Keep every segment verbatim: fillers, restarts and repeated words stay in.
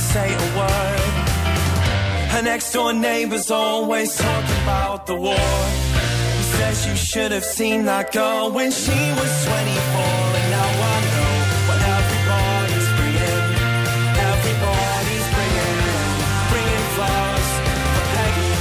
say a word. Her next door neighbor's always talking about the war. He says you should have seen that girl when she was twenty-four. And now I know what everybody's bringing. Everybody's bringing, bringing flowers for Peggy.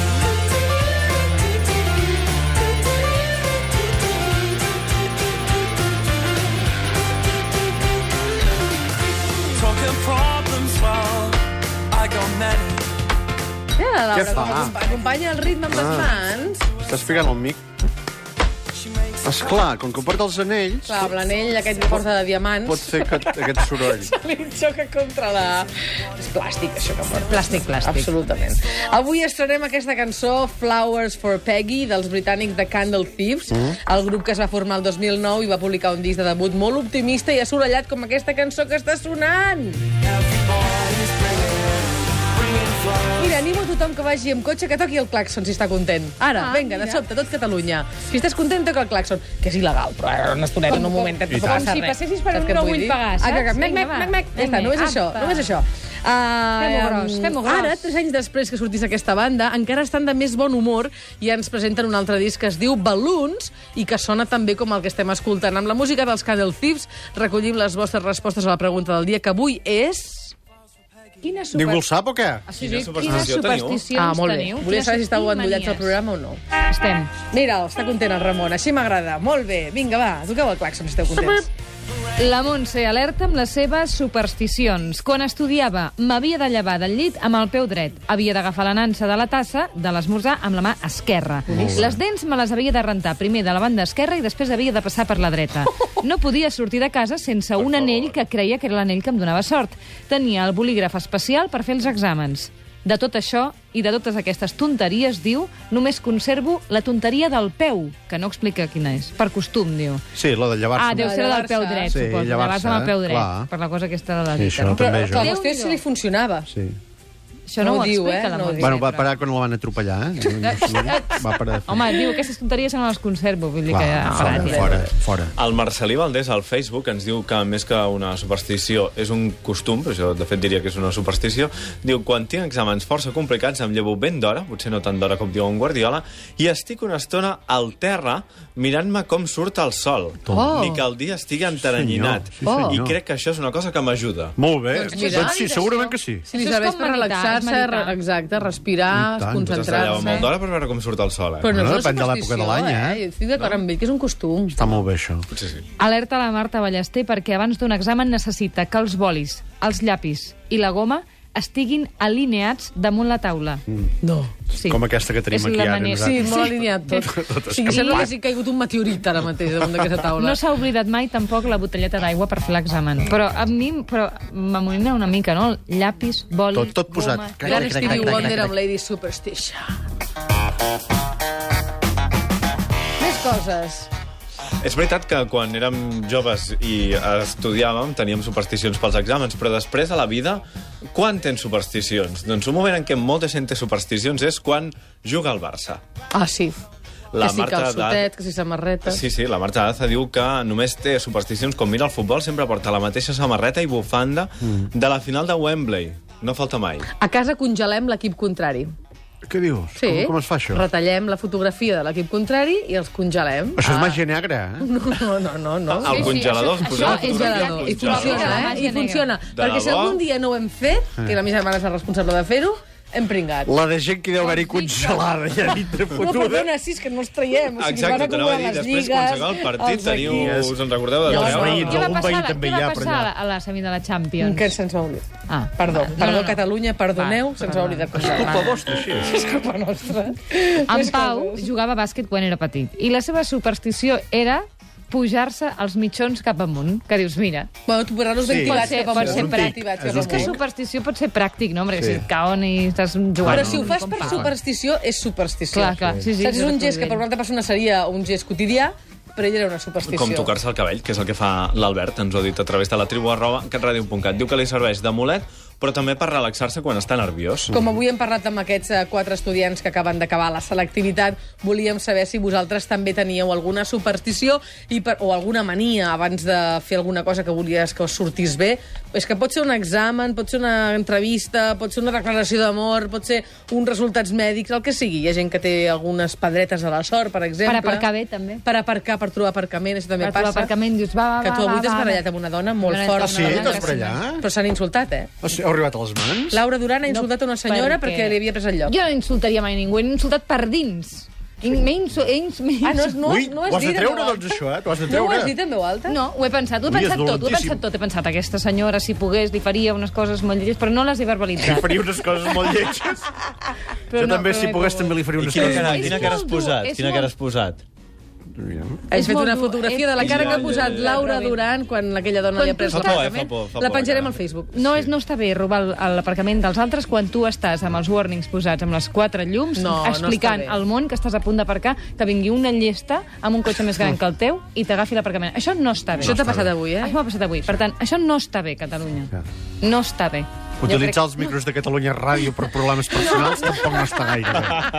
Talking problems, well, I got many. Ja, Què Laura, fa? com acompanya el ritme amb les mans. Estàs ficant el mic? Esclar, com que porta els anells, Clar, amb l'anell aquest que porta de diamants. pot fer aquest, aquest soroll. Se li xoca contra la... És plàstic, això que porta. Plàstic, plàstic. Absolutament. Avui estrenem aquesta cançó, Flowers for Peggy, dels britànics de Candle Thieves, mm. el grup que es va formar el dos mil nou i va publicar un disc de debut molt optimista i assolellat com aquesta cançó que està sonant. Mira, animo a tothom que vagi amb cotxe que toqui el claxon si està content. Ara, Ah, vinga, de mira. sobte, tot Catalunya. Si estàs content, toca el claxon, que és il·legal, però ara una estoneta, en un moment, tampoc com passa si res. passessis per Saps un què et no vull vull dir? pagar, saps? Ah, que, mec, Vinga, mec, va. mec, mec. Ja està, Vinga, només això, apa. només això. Uh, Fem-ho gros, fem-ho gros. Ara, tres anys després que sortís aquesta banda, encara estan de més bon humor i ens presenten un altre disc que es diu Balloons i que sona tan bé com el que estem escoltant. Amb la música dels Candle Thieves recollim les vostres respostes a la pregunta del dia, que avui és... Quina super... Ningú el sap o què? Ah, sí, Quina sí, superstició quines teniu? supersticions Ah, molt bé. teniu? Volia saber si estàveu endollats al manies? programa o no. Estem. Mira, està content el Ramon, així m'agrada. Molt bé, vinga, va, toqueu el claxon si esteu contents. La Montse alerta amb les seves supersticions. Quan estudiava, m'havia de llevar del llit amb el peu dret. Havia d'agafar la nansa de la tassa de l'esmorzar amb la mà esquerra. Les dents me les havia de rentar primer de la banda esquerra i després havia de passar per la dreta. No podia sortir de casa sense un anell que creia que era l'anell que em donava sort. Tenia el bolígraf especial per fer els exàmens. De tot això i de totes aquestes tonteries, diu, només conservo la tonteria del peu, que no explica quina és. Per costum, diu. Sí, la de llevar-se. Ah, deu ser la del peu llevar-se. dret, Sí, suposo. llevar-se, Llevar-se amb el peu dret, clar. per la cosa aquesta de la Sí, dita. això no? també Però jo. la qüestió és si li funcionava. Sí. Això no, No ho ho diu, explica, eh? la No ho Montse. diu. Bueno, va parar quan la van atropellar, eh? Va parar de fer. Home, diu, aquestes tonteries no les conservo, vull dir Clar, que ja... fora, parat, ja. fora, fora. El Marcelí Valdés al Facebook ens diu que més que una superstició és un costum, però jo de fet diria que és una superstició. Diu, quan tinc exàmens força complicats em llevo ben d'hora, potser no tant d'hora com diu un Guardiola, i estic una estona al terra mirant-me com surt el sol. Oh. Ni que el dia estigui enteranyinat. Senyor, sí, I senyor. crec que això és una cosa que m'ajuda. Molt bé. Doncs mira, Doncs sí, segurament que sí. Si li Això és serveix com per meditar, relaxar-se, és meditar. re- exacte, respirar, I tant. Pues està allà molt concentrar-se... d'hora per veure com surt el sol, eh? Però no és Bueno, una depèn de l'època de superstició, l'any, eh? eh? Estic d'acord amb ell, que és un costum. Està molt bé, això. Potser sí. Alerta la Marta Ballester perquè abans d'un examen necessita que els bolis, els llapis i la goma estiguin alineats damunt la taula. No. Sí. Com aquesta que tenim És aquí la ara. manera- nosaltres. Sí, molt alineat tot. O sigui, sembla que hagi caigut un meteorit ara mateix damunt d'aquesta taula. No s'ha oblidat mai tampoc la botelleta d'aigua per fer l'examen. Però a mi però m'amolina una mica, no? Llapis, boli, Tot- tot posat. goma... Crac, Gran crac, Stevie crac, crac, Wonder crac. amb Lady Superstition. Més coses. És veritat que quan érem joves i estudiàvem teníem supersticions pels exàmens, però després a la vida, quan tens supersticions? Doncs un moment en què molta gent té supersticions és quan juga al Barça. Ah, sí. La que sí, Marta calçotet, que sí, samarreta... Sí, sí, la Marta Daza diu que només té supersticions com mira el futbol, sempre porta la mateixa samarreta i bufanda mm. de la final de Wembley. No falta mai. A casa congelem l'equip contrari. Què dius? Sí. Com, com es fa això? Retallem la fotografia de l'equip contrari i els congelem. Això és màgia negra, eh? No, no, no, no. no. Al congelador es posava Això és gelador. I funciona, eh? I funciona. De Perquè si debò? algun dia no ho hem fet, que la meva germana és la responsable de fer-ho, hem pringat. La de gent que deu haver-hi congelada ja dintre No, fotuda. perdona, sí, és que no els traiem. O sigui, Exacte, van t'anava a acumular dir, les després lligues, quan s'acaba el partit els teniu... equips. Us en recordeu de I els treure? veïns, Què va algun passar, veí a la- també què hi va ha per passar a allà. la, a la semi de la Champions? Que se'ns va oblidar. Ah, Perdó, no, perdó, no, no. Catalunya, perdoneu, Va, se'ns va oblidar. És culpa vostra, així. És culpa nostra. En Més Pau coses. jugava a bàsquet quan era petit i la seva superstició era pujar-se els mitjons cap amunt. Que dius, mira, Bueno, tu posar-los Sí. ventilats Pot ser- cap pot amunt. ser ventilats pràctic. cap És és que amunt. superstició pot ser pràctic, no? Perquè Sí. si et cauen i estàs jugant... Però si ho fas com per Pau. superstició, és superstició. Clar, clar, sí, sí, Saps? És un sí, gest sí. que per una altra persona seria un gest quotidià, per ell era una superstició. Com tocar-se el cabell, que és el que fa l'Albert, ens ho ha dit a través de la tribu arroba catradio punt cat. Diu que li serveix d'amulet però també per relaxar-se quan està nerviós. Com avui hem parlat amb aquests eh, quatre estudiants que acaben d'acabar la selectivitat, volíem saber si vosaltres també teníeu alguna superstició i per, o alguna mania abans de fer alguna cosa que volies que us sortís bé. És que pot ser un examen, pot ser una entrevista, pot ser una declaració d'amor, pot ser uns resultats mèdics, el que sigui. Hi ha gent que té algunes pedretes de la sort, per exemple. Per aparcar bé, també. Per aparcar, per trobar aparcament, això també Per passa. trobar aparcament, dius, va, va, que tu va, avui va, t'has va. barallat amb una dona molt No, fort. no, Sí, no, no, t'has barallat? Però s'han insultat, eh? O sigui, heu arribat a les mans? Laura Duran ha insultat No, una senyora perquè- perquè li havia pres el lloc. Jo no insultaria mai ningú, he insultat per dins. I m'he insu- he ins- m'he Ah, no, insu- no, Ui, no ho has has de dit en treure, veu doncs, alta? això, eh? T'ho has de No ho treure. has dit en veu alta? No, ho he pensat, ho he Ui, és pensat tot, ho he dolentíssim. pensat tot. He pensat, aquesta senyora, si pogués, li faria unes coses molt lletges, però no les he verbalitzat. Faria unes coses molt lletges. Però Jo no, també, però si he pogués, pogut. també li faria I unes quina coses cara, molt És quina lletges. cara has molt dur, posat? és Quina molt- cara has posat? Has És fet molt una dur, fotografia és- de la cara que ha Ja, posat ja, ja. Laura Duran quan aquella dona Quan li ha pres tu el estàs- Fa por, eh? aparcament. Fa por, fa La por, penjarem encara. al Facebook. No, és, no està bé robar el- l'aparcament dels altres quan tu estàs amb els warnings posats, amb les quatre llums, No, no explicant està bé. al món que estàs a punt d'aparcar, que vingui una llesta amb un cotxe més gran que el teu i t'agafi l'aparcament. Això no està bé. Això t'ha passat avui, eh? Això m'ha passat avui. Per tant, això no està bé, Catalunya. Ja. No està bé. Jo Utilitzar crec- els micros de Catalunya Ràdio per problemes personals tampoc no està gaire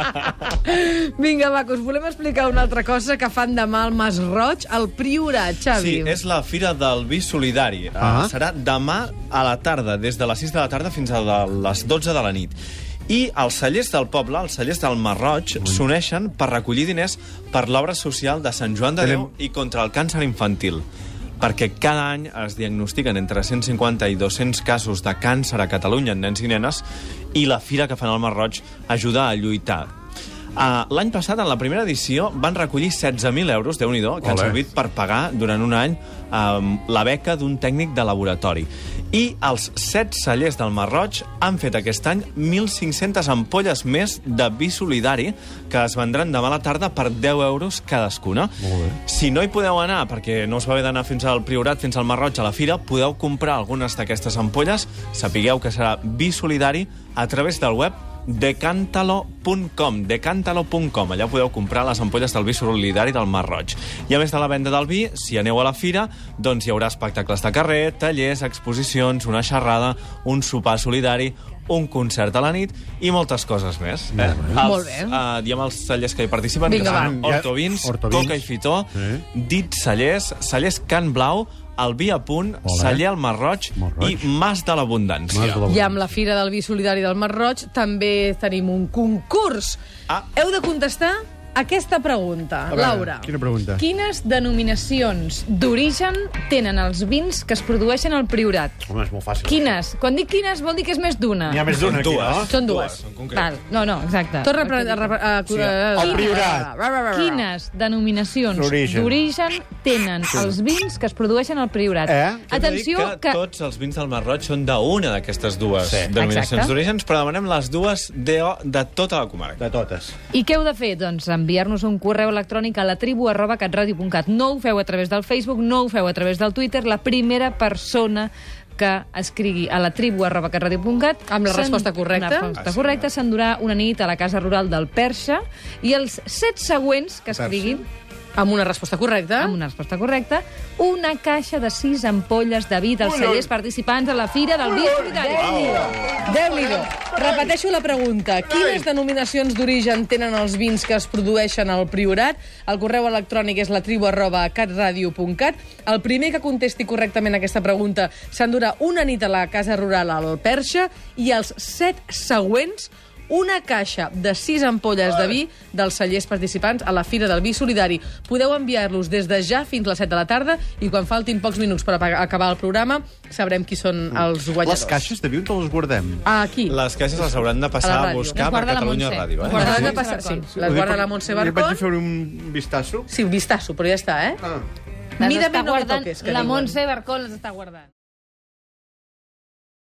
bé. Vinga, va, que us volem explicar una altra cosa que fan demà al Masroig, al Priorat, Xavi. Sí, és la Fira del Vi Solidari. Ah. Uh, serà demà a la tarda, des de les sis de la tarda fins a de les dotze de la nit. I els cellers del poble, els cellers del Masroig, s'uneixen per recollir diners per l'obra social de Sant Joan de Déu i contra el càncer infantil. Perquè cada any es diagnostiquen entre cent cinquanta i dos-cents casos de càncer a Catalunya en nens i nenes i la fira que fan al Masroig ajuda a lluitar. Uh, L'any passat, en la primera edició, van recollir setze mil euros, Déu-n'hi-do, que han Olé. servit per pagar durant un any um, la beca d'un tècnic de laboratori. I els set cellers del Masroig han fet aquest any mil cinc-centes ampolles més de vi solidari que es vendran demà a la tarda per deu euros cadascuna. Molt bé. Si no hi podeu anar, perquè no us va haver d'anar fins al Priorat, fins al Masroig, a la fira, podeu comprar algunes d'aquestes ampolles. Sapigueu que serà vi solidari a través del web decantalo punt com, decantalo punt com. Allà podeu comprar les ampolles del vi solidari del Masroig. I a més de la venda del vi, si aneu a la fira, doncs hi haurà espectacles de carrer, tallers, exposicions, una xerrada, un sopar solidari, un concert a la nit i moltes coses més. Eh? Els, Molt bé. Uh, diem els cellers que hi participen, Vinga, que va. són Hortovins, Hortovins. Coca i Fitó, Sí. Dit Cellers, Cellers Can Blau, el Vi a Punt, Olé. Celler al Masroig Masroig. i Mas de l'Abundància. Mas de la- I amb la Fira del Vi Solidari del Masroig també tenim un concurs. Ah. Heu de contestar aquesta pregunta. A veure, Laura. Quina pregunta? Quines denominacions d'origen tenen els vins que es produeixen al Priorat? Home, és molt fàcil. Quines? Quan dic quines, vol dir que és més d'una. N'hi ha més d'una aquí, Dues. no? Són dues. en concret. Val, no, no, exacte. Torna a... a, a, a, Sí, el Priorat. Quines denominacions D'origen. d'origen tenen els vins que es produeixen al Priorat? Eh? Atenció, que, que tots els vins del Masroig són d'una d'aquestes dues Sí. denominacions Exacte. d'orígens, però demanem les dues de, de tota la comarca. De totes. I què heu de fer? Doncs enviar-nos un correu electrònic a la tribu arroba catradio punt cat. No ho feu a través del Facebook, no ho feu a través del Twitter. La primera persona que escrigui a la tribu arroba catradio punt cat Amb la se'n- resposta correcta. Amb la resposta Ah, sí. correcta s'endurà una nit a la casa rural del Perxa i els set següents que escriguin Amb una resposta correcta. amb una resposta correcta, una caixa de sis ampolles de vi dels cellers participants a la Fira del Vi Solidari. Déu-n'hi-do. Repeteixo la pregunta. Quines denominacions d'origen tenen els vins que es produeixen al Priorat? El correu electrònic és la tribu arroba catradio punt cat. El primer que contesti correctament aquesta pregunta s'endurà una nit a la casa rural al Perxa i els set següents una caixa de sis ampolles de vi dels cellers participants a la Fira del Vi Solidari. Podeu enviar-los des de ja fins a les set de la tarda i quan faltin pocs minuts per apa- acabar el programa sabrem qui són els guanyadors. Les caixes de vi on les guardem? Aquí. Les caixes les hauran de A passar la a, ràdio. buscar Les per guarda la Catalunya Montse. Ràdio. Les Eh? guarda Les la de passar, sí, Barcons. les guarda la Montse Li vaig Barcon. fer un vistazo. Sí, un vistazo, però ja està, eh? Ah. Les Mídame, està no me guardant, toques, que la diuen. Montse Barcón les està guardant.